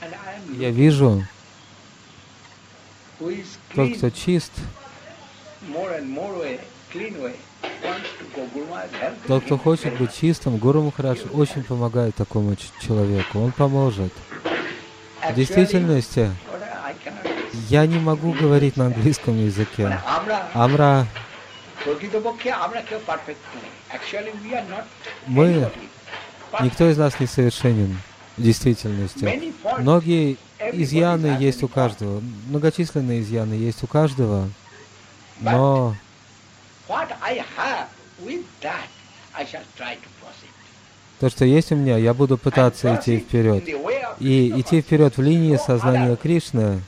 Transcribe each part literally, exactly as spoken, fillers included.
я вижу, тот, кто чист, тот, кто хочет быть чистым, Гуру Махарадж очень помогает такому человеку, он поможет. В действительности, я не могу говорить на английском языке. Амра, мы, никто из нас не совершенен в действительности. Многие изъяны есть у каждого, многочисленные изъяны есть у каждого, но то, что есть у меня, я буду пытаться идти вперед. И идти вперед в линии сознания Кришны.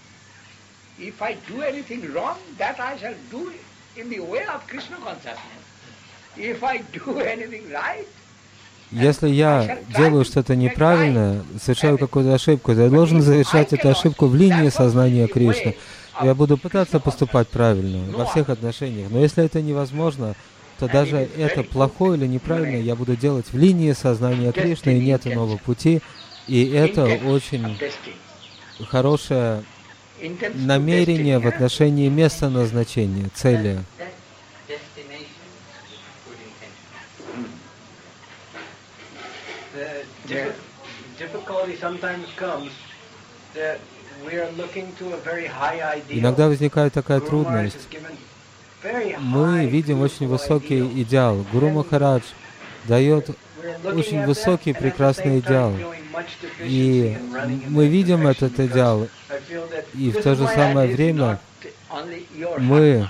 Если я делаю что-то неправильно, совершаю какую-то ошибку, то я должен завершать эту ошибку в линии сознания Кришны. Я буду пытаться поступать правильно во всех отношениях. Но если это невозможно, то даже это плохое или неправильное я буду делать в линии сознания Кришны, и нет иного пути. И это очень хорошее намерение в отношении места назначения, цели. Иногда возникает такая трудность. Мы видим очень высокий идеал. Гуру Махарадж дает очень высокий, прекрасный идеал. И мы видим этот идеал, и в то же самое время мы...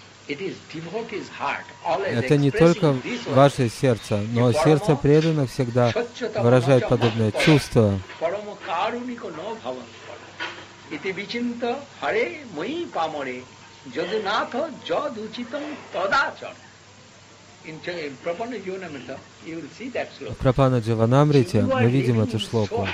Это не только ваше сердце, но сердце преданных всегда выражает подобное чувство. В Прапана Дживанамрите мы видим эту шлоку.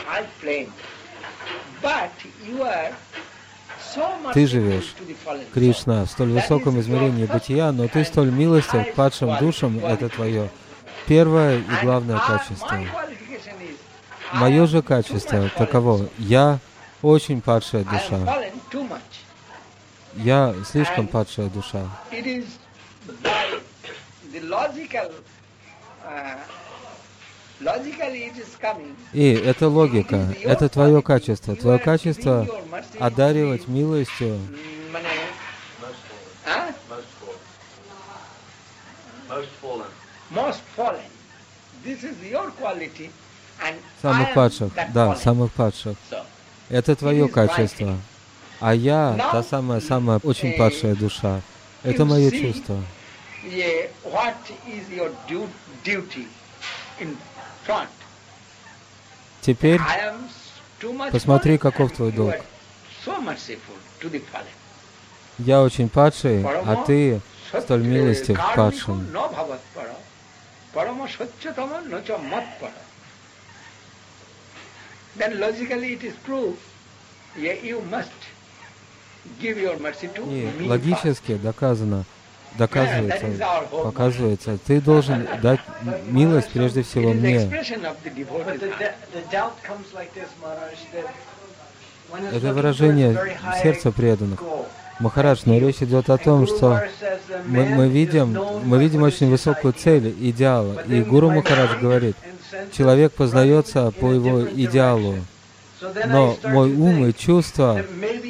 Ты живешь, Кришна, в столь высоком измерении бытия, но ты столь милостив к падшим душам, это твое первое и главное качество. Мое же качество таково. Я очень падшая душа. Я слишком падшая душа. И это логика, это твое качество. Твое качество одаривать милостью. Самых падших, да, самых падших. Это твое качество. А я, та самая-самая очень падшая душа. Это мое чувство. Теперь посмотри, каков твой долг. Я очень падший, а ты столь милостив к падшим. И логически доказано, доказывается, показывается, ты должен дать милость прежде всего мне. Это выражение сердца преданных. Махарадж, но речь идет о том, что мы, мы, видим, мы видим очень высокую цель, идеал. И Гуру Махарадж говорит, человек познается по его идеалу. Но мой ум и чувства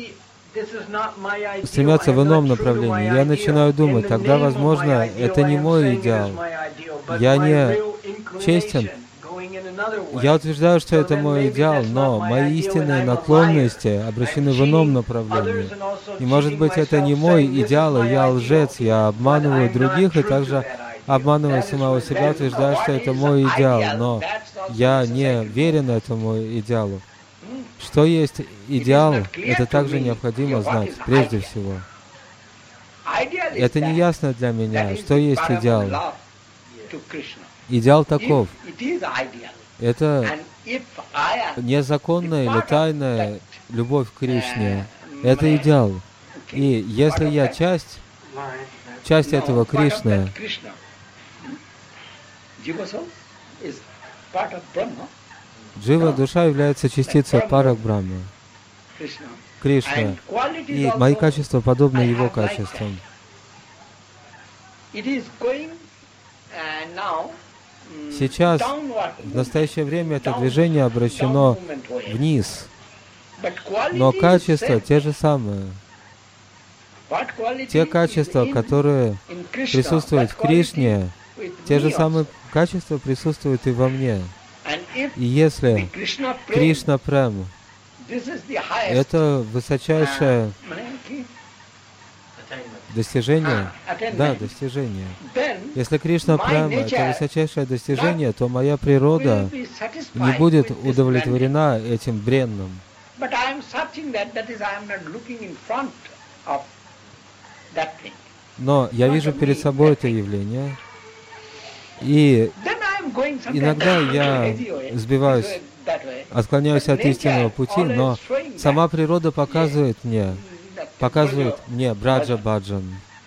стремятся в ином направлении. Я начинаю думать, тогда, возможно, это не мой идеал. Я не честен. Я утверждаю, что это мой идеал, но мои истинные наклонности обращены в ином направлении. И, может быть, это не мой идеал, и я лжец, я обманываю других и также обманываю самого себя, утверждаю, что это мой идеал, но я не верен этому идеалу. Что есть идеал, это также необходимо знать, прежде всего. Это не ясно для меня, что есть идеал. Идеал таков. Это незаконная или тайная любовь к Кришне. Это идеал. И если я часть, часть этого Кришны, Джива, душа, является частицей Парабрахмы, Кришна, и мои качества подобны его качествам. Сейчас, в настоящее время, это движение обращено вниз, но качества те же самые. Те качества, которые присутствуют в Кришне, те же самые качества присутствуют и во мне. И если Кришна Прем — это высочайшее достижение, да, достижение. Если Кришна Прем — это высочайшее достижение, то моя природа не будет удовлетворена этим бренным. Но я вижу перед собой это явление, и иногда я сбиваюсь, отклоняюсь от истинного пути, но сама природа показывает мне, показывает мне Браджа Баджан.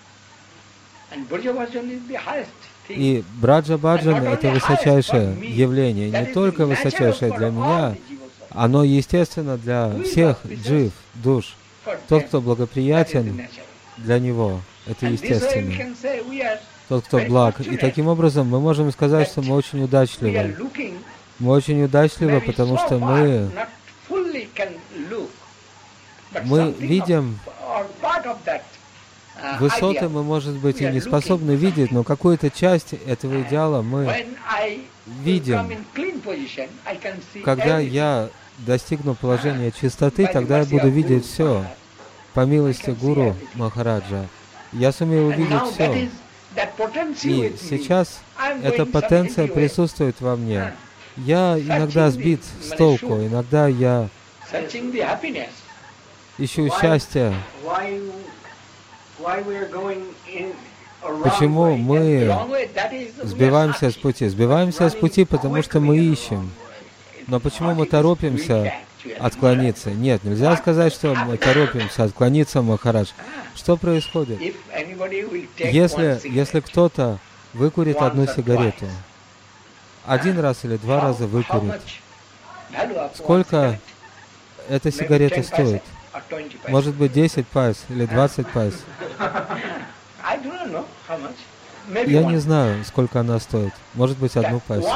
И Браджа Баджан — это высочайшее явление, не только высочайшее для меня, оно естественно для всех джив, душ. Тот, кто благоприятен для него, это естественно. Тот, кто благ. И таким образом мы можем сказать, что мы очень удачливы. Мы очень удачливы, потому что мы, мы видим высоты, мы, может быть, и не способны видеть, но какую-то часть этого идеала мы видим. Когда я достигну положения чистоты, тогда я буду видеть все. По милости Гуру Махараджа, я сумею увидеть все. И сейчас эта потенция присутствует во мне. Я иногда сбит с толку, иногда я ищу счастья. Почему мы сбиваемся с пути? Сбиваемся с пути, потому что мы ищем. Но почему мы торопимся отклониться? Нет, нельзя сказать, что мы торопимся отклониться, Махарадж. Что происходит? Если, если кто-то выкурит одну сигарету, один раз или два раза выкурит, сколько эта сигарета стоит? Может быть, десять пайс или двадцать пайс? Я не знаю, сколько она стоит. Может быть, одну пайсу.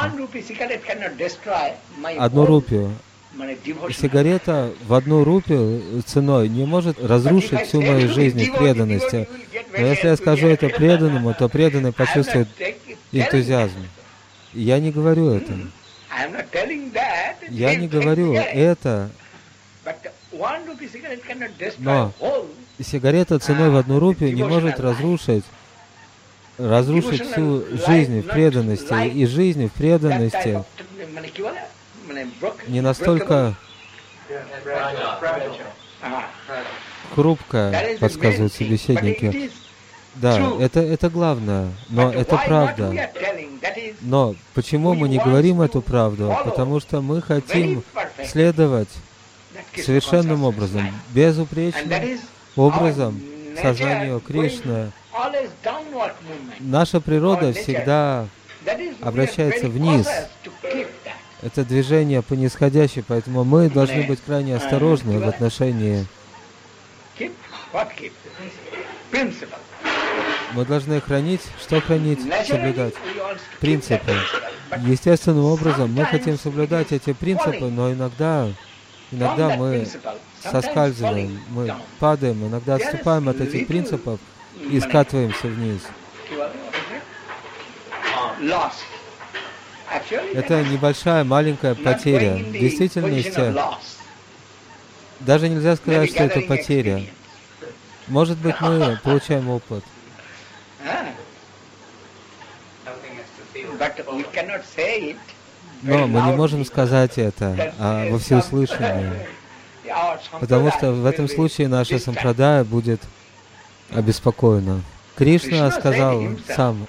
Одну рупию. Сигарета в одну рупию ценой не может разрушить всю мою жизнь в преданности. Но если я скажу это преданному, то преданный почувствует энтузиазм. Я не говорю это. Я не говорю это. Но сигарета ценой в одну рупию не может разрушить разрушить всю жизнь в преданности. И жизнь в преданности не настолько хрупкая, подсказывают собеседники. Да, это, это главное, но это правда. Но почему мы не говорим эту правду? Потому что мы хотим следовать совершенным образом, безупречным образом сознанию Кришны. Наша природа всегда обращается вниз. Это движение по нисходящей, поэтому мы должны быть крайне осторожны в отношении. Мы должны хранить, что хранить, соблюдать принципы. Естественным образом мы хотим соблюдать эти принципы, но иногда, иногда мы соскальзываем, мы падаем, иногда отступаем от этих принципов и скатываемся вниз. Это небольшая, маленькая потеря. В действительности, даже нельзя сказать, что это потеря. Может быть, мы получаем опыт. Но мы не можем сказать это а, во всеуслышание, потому что в этом случае наша сампрадая будет обеспокоена. Кришна сказал сам: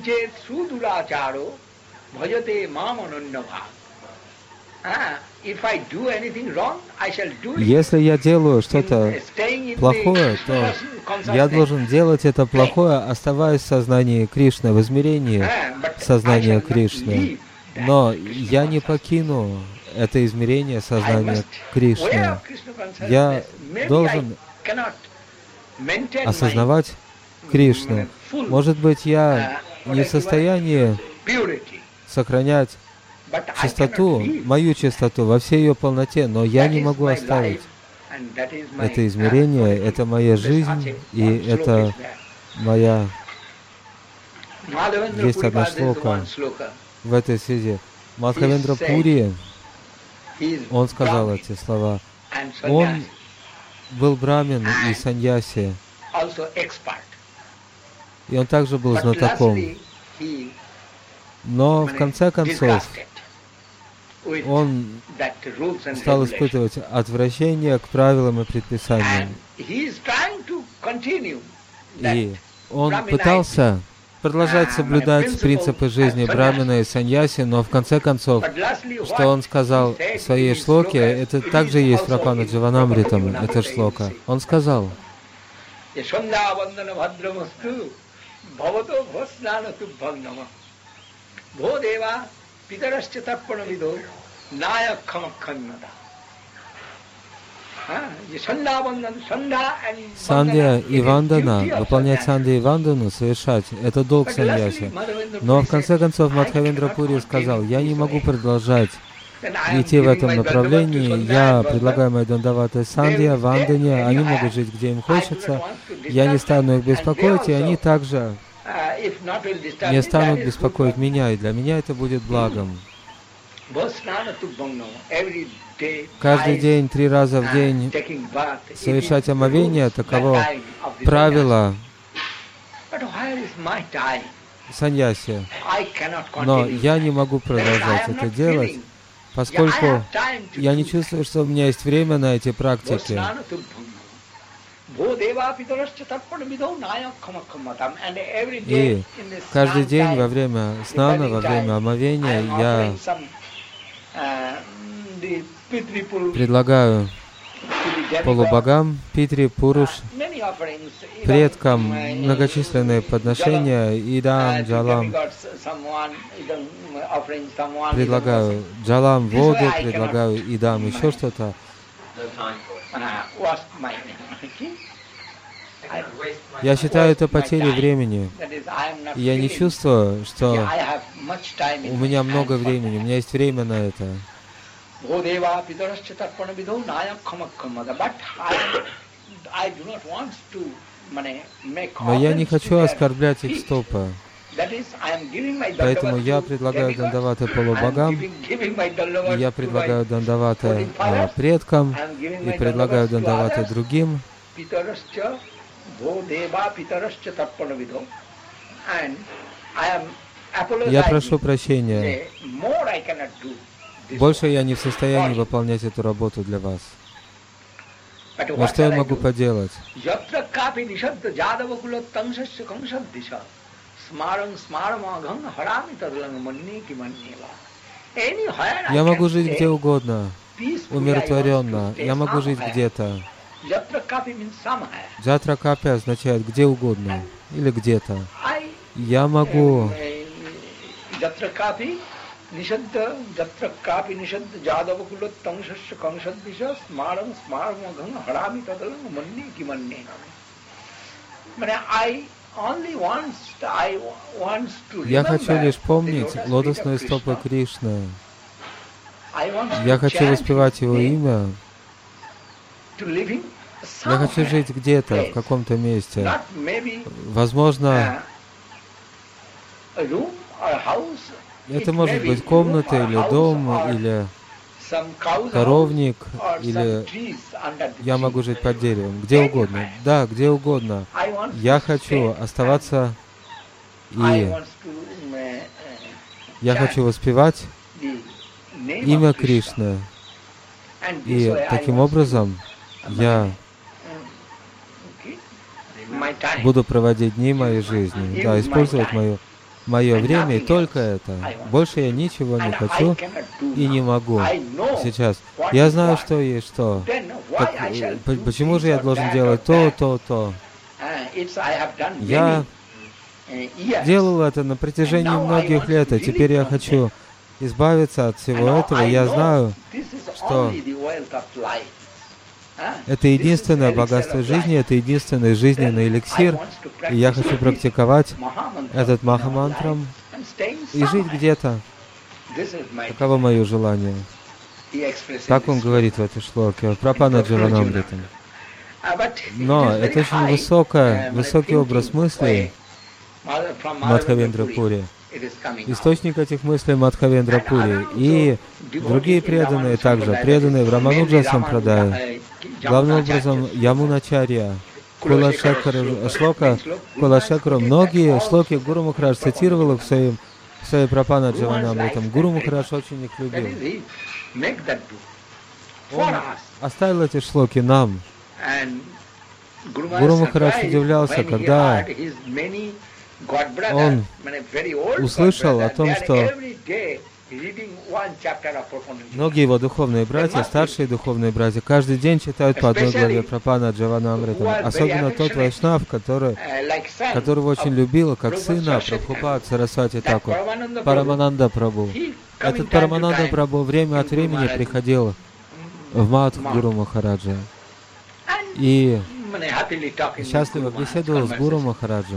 если я делаю что-то плохое, то я должен делать это плохое, оставаясь в сознании Кришны, в измерении сознания Кришны. Но я не покину это измерение сознания Кришны. Я должен осознавать Кришну. Может быть, я не в состоянии сохранять чистоту, мою чистоту во всей ее полноте, но я не могу оставить это измерение, это моя жизнь, и это моя... Есть одна шлока в этой связи. Мадхавендра Пури, он сказал эти слова. Он был брамин и саньяси, и он также был знатоком. Но в конце концов он стал испытывать отвращение к правилам и предписаниям. И он пытался продолжать соблюдать принципы жизни брамина и саньяси, но в конце концов, что он сказал в своей шлоке, это также есть в Прапана Дживанамритам, эта шлока. Он сказал: Сандья и Вандана, выполнять Сандья и Вандану, совершать, это долг саньяси. Но в конце концов Мадхавендра Пури сказал: я не могу продолжать идти в этом направлении, я предлагаю мои дандаваты Сандья, Вандане, они могут жить где им хочется, я не стану их беспокоить, и они также не станут беспокоить меня, и для меня это будет благом. Каждый день, три раза в день совершать омовение, таково правило саньяси. Но я не могу продолжать это делать, поскольку я не чувствую, что у меня есть время на эти практики. И каждый день во время снана, во время омовения я предлагаю полубогам, Питри, Пуруш, предкам многочисленные подношения, идам, джалам. Предлагаю джалам, воду, предлагаю идам, еще что-то. Я считаю это потерей времени. И я не чувствую, что у меня много времени, у меня есть время на это. Но я не хочу оскорблять их стопы. Поэтому я предлагаю дандаваты полубогам, и я предлагаю дандаваты э, предкам, и предлагаю дандаваты другим. Я прошу прощения. Больше я не в состоянии выполнять эту работу для вас. Но что я могу поделать? Я могу жить где угодно, умиротворенно. Я могу жить где-то. Джатра капи означает где угодно или где-то. Я могу Я хочу лишь помнить лотосные стопы Кришны. Я хочу воспевать Его имя. Я хочу жить где-то, в каком-то месте. Возможно, это может быть комната, или дом, или коровник, или я могу жить под деревом, где угодно. Да, где угодно. Я хочу оставаться, и я хочу воспевать имя Кришны. И таким образом я буду проводить дни моей жизни, да, использовать мою, мое время, и только это. Больше я ничего не хочу и не могу сейчас. Я знаю, что есть что. Так, почему же я должен делать то, то, то? Я делал это на протяжении многих лет, и теперь я хочу избавиться от всего этого. Я знаю, что это единственное богатство жизни, это единственный жизненный эликсир, и я хочу практиковать этот махамантрам и жить где-то. Таково мое желание. Так он говорит в этой шлоке, Прапана Дживанамритам. Но это очень высокое, высокий образ мыслей Мадхавендра Пури. Источник этих мыслей Мадхавендра Пури. И другие преданные также, преданные в Рамануджа Сампрадае. Главным образом Ямуначарья, Кулашекара, шлока Кулашекара. Многие шлоки Гуру Махарадж цитировал в своем в своей Прапана Дживанамритам. Гуру Махарадж очень их любил. Он оставил эти шлоки нам. Гуру Махарадж удивлялся, когда он услышал о том, что многие его духовные братья, старшие духовные братья, каждый день читают по одной главе Прапана Дживанамритам. Особенно тот вайшнав, который, которого очень любил, как сына Прабхупад Сарасвати Такур, Парамананда Прабху. Этот Парамананда Прабху время от времени приходил в Мадх Гуру Махараджа и счастливо беседовал с Гуру Махараджем.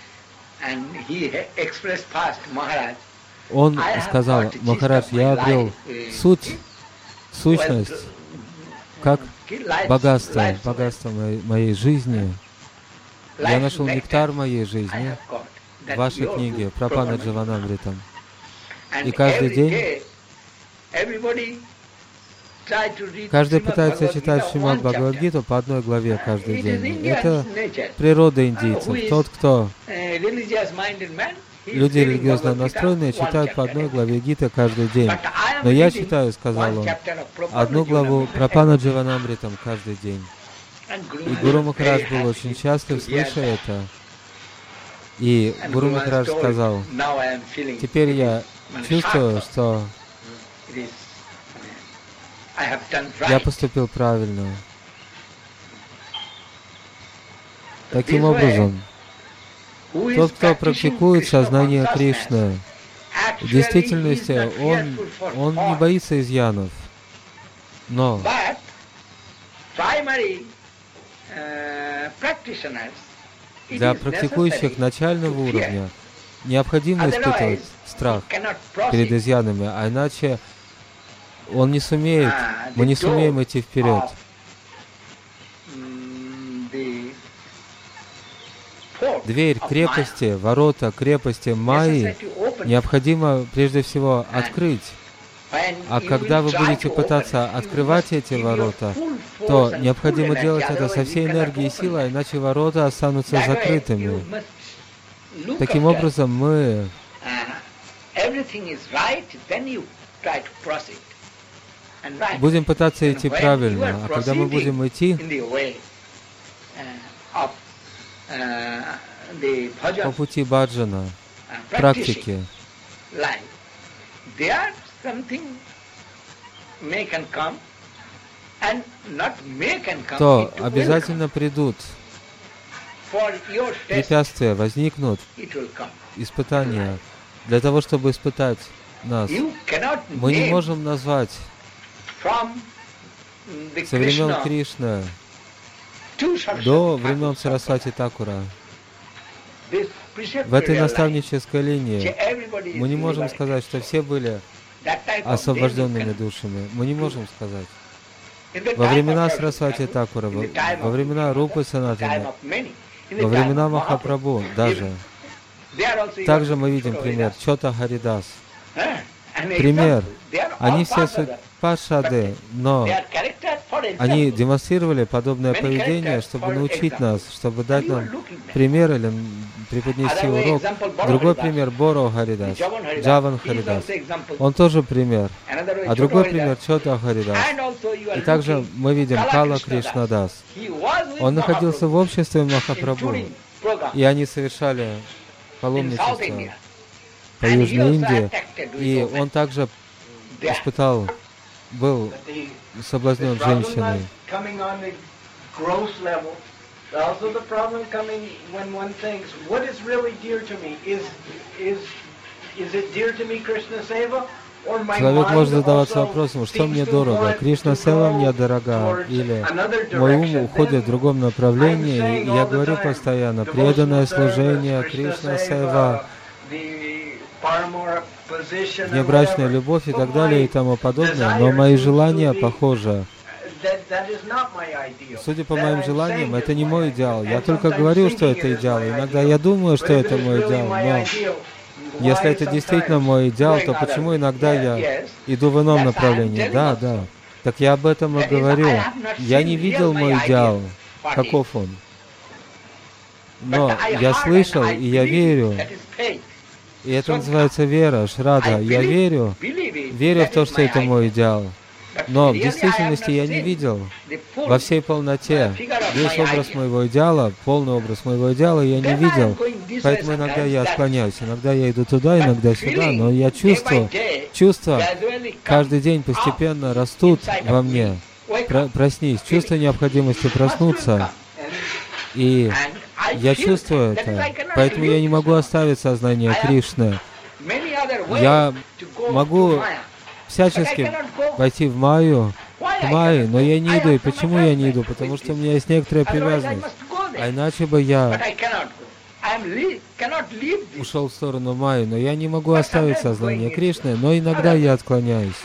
Он сказал: Махарадж, я обрел суть, сущность, как богатство, богатство моей, моей жизни. Я нашел нектар моей жизни в вашей книге Прапана Дживанамритам. И каждый день каждый пытается читать Шримад Бхагавад-гиту по одной главе каждый день. Это природа индийцев. Тот, кто люди религиозно настроенные, читают по одной главе Гиты каждый день. Но я читаю, сказал он, одну главу Прапана Дживанамритам каждый день. И Гуру Махарадж был очень счастлив, слыша это. И Гуру Махарадж сказал: теперь я чувствую, что я поступил правильно. Таким образом, тот, кто практикует сознание Кришны, в действительности он, он не боится изъянов. Но для практикующих начального уровня необходимо испытывать страх перед изъянами, а иначе он не сумеет, мы не сумеем идти вперед. Дверь крепости, ворота крепости Майи необходимо прежде всего открыть. А когда вы будете пытаться открывать эти ворота, то необходимо делать это со всей энергией и силой, иначе ворота останутся закрытыми. Таким образом, мы будем пытаться идти правильно, а когда мы будем идти по пути баджана, практики, то обязательно придут препятствия, возникнут испытания. Для того, чтобы испытать нас, мы не можем назвать со времен Кришны до времен Сарасвати Такура. В этой наставнической линии мы не можем сказать, что все были освобожденными душами. Мы не можем сказать. Во времена Сарасвати Такура, во, во времена Рупы Санатана, во времена Махапрабху даже. Также мы видим пример Чота Харидас. Пример. Они все пашады, но они демонстрировали подобное поведение, чтобы научить нас, чтобы дать нам пример или преподнести урок. Другой пример Боро Харидас, Джаван Харидас. Он тоже пример. А другой пример Чота Харидас. И также мы видим Кала Кришнадас. Он находился в обществе Махапрабху, и они совершали паломничество по Южной Индии, и он также испытал, был соблазнен женщиной. Also the problem coming when one thinks, what is really dear to me? Is is is it dear to me Krishna Seva, Человек может задаваться вопросом, что мне дорого, Кришна Сева мне дорога, или мой ум уходит в другом направлении, и я говорю постоянно, преданное служение, Кришна Сева, внебрачная любовь и так далее и тому подобное, но мои желания похожи. Судя по моим желаниям, это не мой идеал. Я только говорю, что это идеал. Иногда я думаю, что это мой идеал, но если это действительно мой идеал, то почему иногда я иду в ином направлении? Да, да. Так я об этом и говорю. Я не видел мой идеал, каков он. Но я слышал, и я верю. И это называется вера, Шрада. Я верю, верю в то, что это мой идеал. Но в действительности я не видел во всей полноте весь образ моего идеала, полный образ моего идеала я не видел. Поэтому иногда я отклоняюсь, иногда я иду туда, иногда сюда, но я чувствую, чувства каждый день постепенно растут во мне. Про- проснись, чувство необходимости проснуться. И я чувствую это, поэтому я не могу оставить сознание Кришны. Я могу всячески пойти в Майю, к Майе, но я не иду. И почему я не иду? Потому что у меня есть некоторая привязанность. А иначе бы я ушел в сторону Майи, но я не могу оставить сознание Кришны, но иногда я отклоняюсь.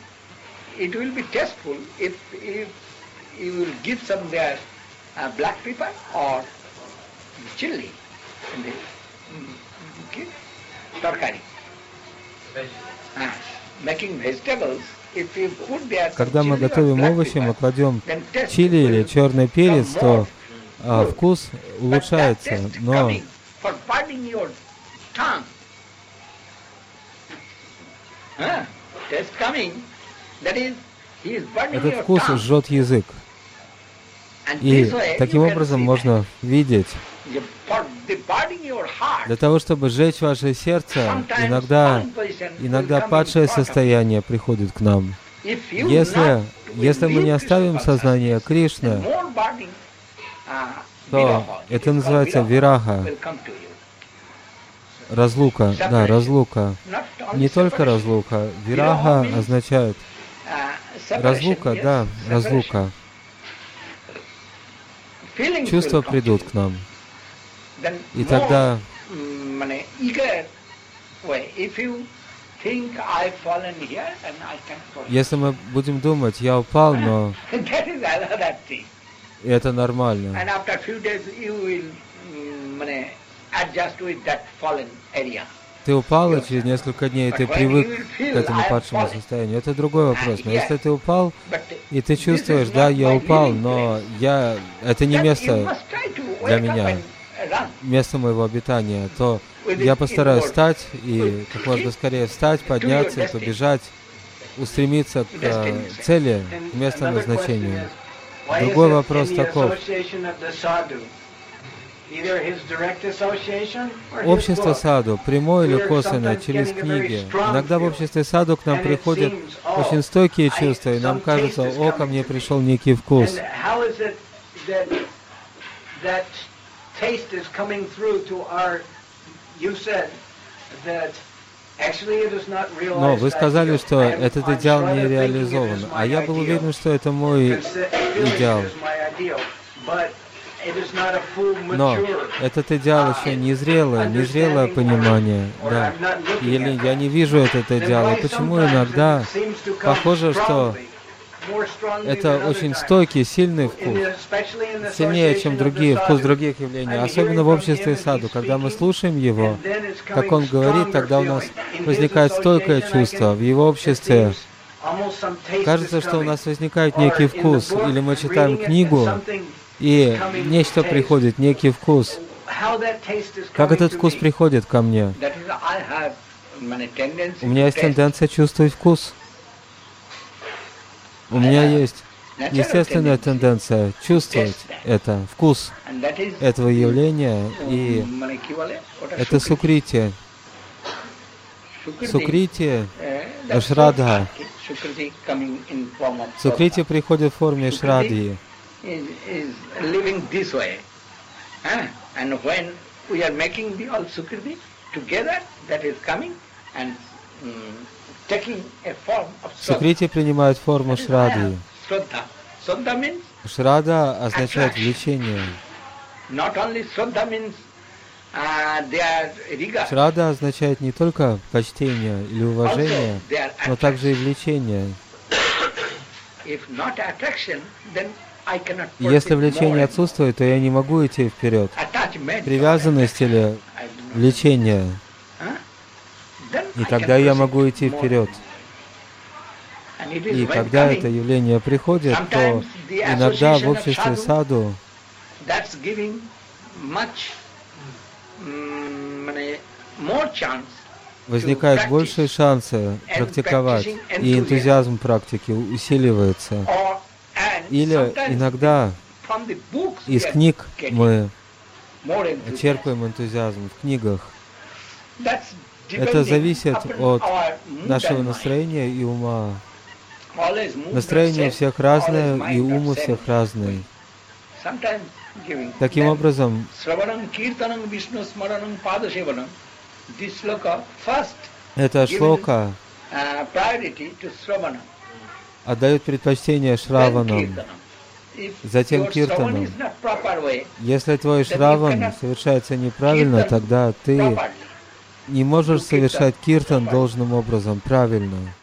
Когда мы готовим овощи, мы кладем чили или черный перец, то а, вкус улучшается, но этот вкус жжет язык. И таким образом можно видеть, для того, чтобы сжечь ваше сердце, иногда, иногда падшее состояние приходит к нам. Если, если мы не оставим сознание Кришны, то это называется вираха, разлука, да, разлука. Не только разлука, вираха означает разлука, да, разлука. Чувства придут к нам. И тогда, если мы будем думать, я упал, но это нормально. Ты упал, и через несколько дней ты привык к этому падшему состоянию. Это другой вопрос. Но если ты упал, и ты чувствуешь, да, я упал, но я... это не место для меня, место моего обитания, то я постараюсь встать и как можно скорее встать, подняться, побежать, устремиться к цели, к месту назначения. Другой вопрос таков. Общество саду, прямое или косвенное, через книги. Иногда в обществе саду к нам приходят очень стойкие чувства, и нам кажется, о, ко мне пришел некий вкус. Но вы сказали, что этот идеал не реализован, а я был уверен, что это мой идеал. Но этот идеал еще не зрелое, не зрелое понимание, да. Или я не вижу этот идеал. И почему иногда похоже, что это очень стойкий, сильный вкус, сильнее, чем другие, вкус других явлений, особенно в обществе саду. Когда мы слушаем его, как он говорит, тогда у нас возникает стойкое чувство. В его обществе кажется, что у нас возникает некий вкус, или мы читаем книгу, и нечто приходит, некий вкус. Как этот вкус приходит ко мне? У меня есть тенденция чувствовать вкус. У меня есть естественная тенденция чувствовать это, вкус этого явления, и это сукрити. Сукрити, шрадха. Сукрити приходит в форме шрадхи. Is, is living this way. Huh? And when we are making the all Sukriti together, that is coming and um, taking a form of Shraddha. Сукрити принимает форму That is why I Шрадхи. have Shraddha. Shraddha means Шрада означает влечение. not only Shraddha means uh, their regard, Шрада означает не только почтение или уважение, also their но также и attraction. влечение. If not attraction, then I cannot И если proceed влечение more. отсутствует, то я не могу идти вперед. Attachment, Привязанность или I do not. влечение, Huh? Then и I тогда can я proceed могу идти more. вперед. And it is И when когда coming, это явление приходит, то sometimes the иногда в association of обществе sadhu, саду that's giving much mm, мане, more chance возникают practice большие шансы and практиковать, practicing и enthusiasm. энтузиазм практики усиливается. or and Или sometimes иногда from the books we из are книг getting мы more enthusiasm. черпаем энтузиазм, в книгах. That's Это depending зависит upon от our mood нашего and mind. настроения и ума. Always mood Настроение у not всех same, разное, always и mind ум у not всех same. разный. Sometimes giving Таким them образом, Sravanam Kirtanam Vishnu Smaranam Padasevanam. This sloka first эта шлока uh, priority to Sravanam. отдает предпочтение Then Шраванам, Kirtanam. If затем your Киртанам. Sravan is not proper way, Если твой Then you Шраван cannot совершается неправильно, Kirtan тогда ты properly. не можешь do Kirtan совершать киртан properly. должным образом, правильно.